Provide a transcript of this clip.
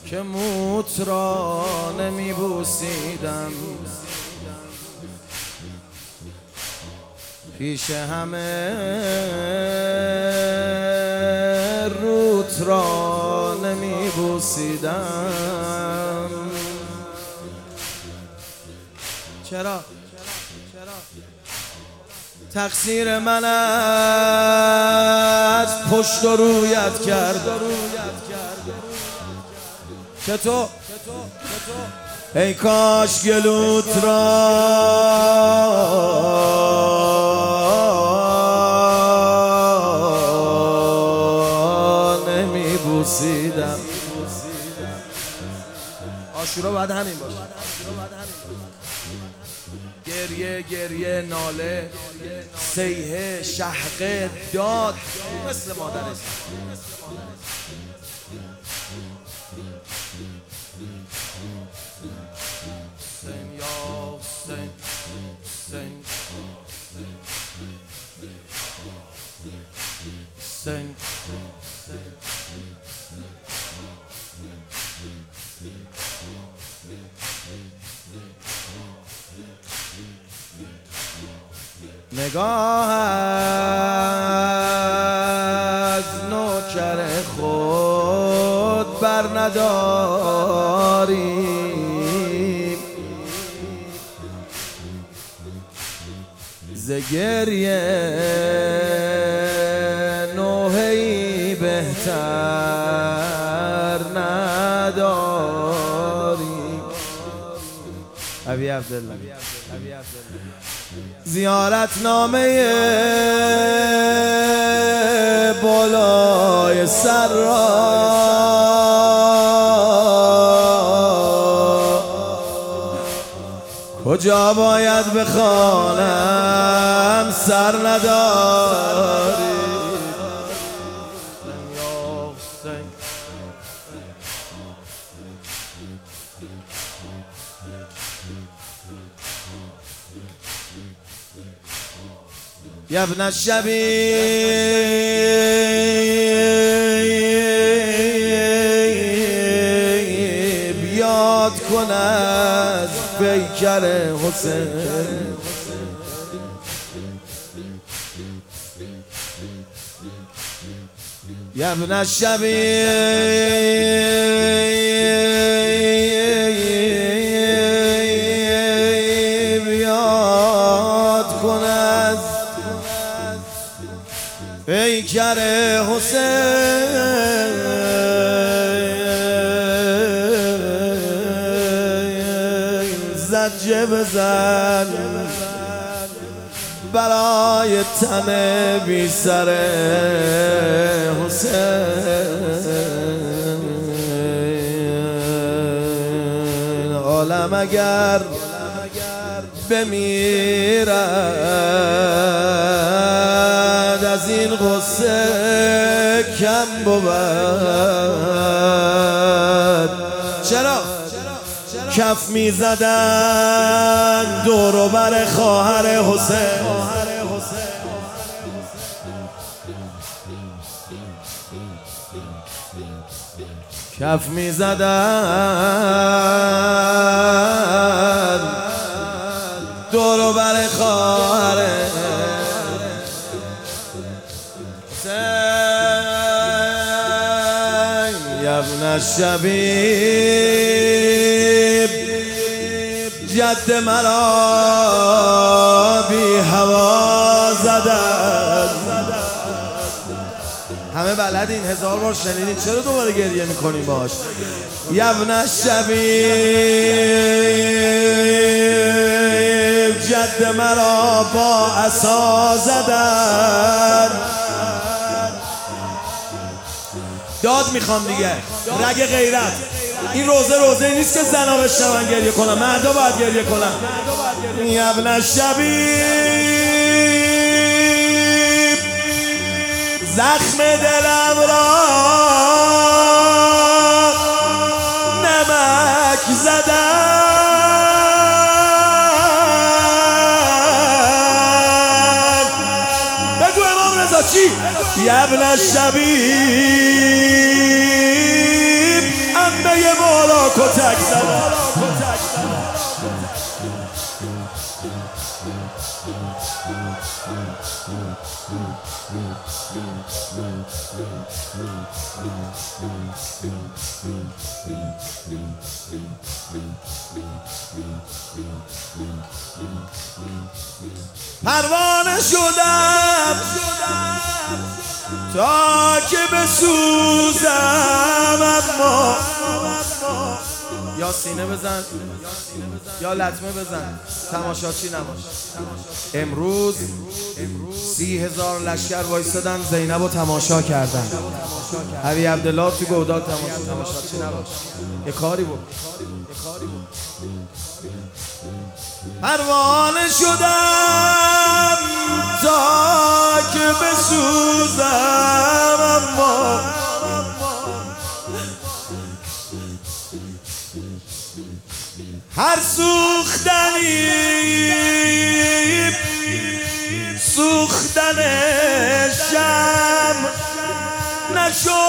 که موت را نمی بوسیدم، پیش همه روت را نمی بوسیدم. چرا؟ تقصیر من از پشت و رویت کرد که تو ای کاش گلوت را نمی بوسیدم. عاشورا باید همین باشه. گریه گریه ناله صیحه شهقه داد مثل مادرش. حسین یا حسین، حسین حسین نگاه از نوکر خود بر نداری، ز گریه نوحه‌ای بهتر نداری. ابی عبدالله زیارت نامه بالای سر را کجا باید بخوانم سر نداری. یا ابن الشبیب یاد کن از پیکر حسین، یا ابن الشبیب یاد کن از پیکر حسین، زجه بزن برای تن بی سر حسین. عالم اگر بمیرد از این غصه کم بود. چرا؟ کف می زدن دور و بر خواهر حسین، کف می زدن دور و بر خواهر حسین. یا ابن الشبیب جد مرا بی هوا زدن. همه بلدین، 1000 بار شنیدین، چرا دوباره گریه میکنیم باش؟ یا ابن الشبیب جد مرا با عصا زدن. داد میخوام دیگه، رگ غیرت. این روزه نیست که زنا بشنون گریه کنن، مردا باید گریه کنن. یا ابن الشبیب زخم دلم را نمک زدم. بگو امام رضا چی؟ یا ابن الشبیب پنبه بالا کتک زدم. پروانه شدم تا که بسوزم، اما یا سینه بزن یا لطمه بزن، تماشاچی نباش. امروز 30,000 لشکر وایستادن زینب رو تماشا کردن. علی عبدالله تو گودال تماشاچی نباش، یه کاری بود. پروانه شدم تا که بسوزم، اما هر سوختنی سوختن شم نشد.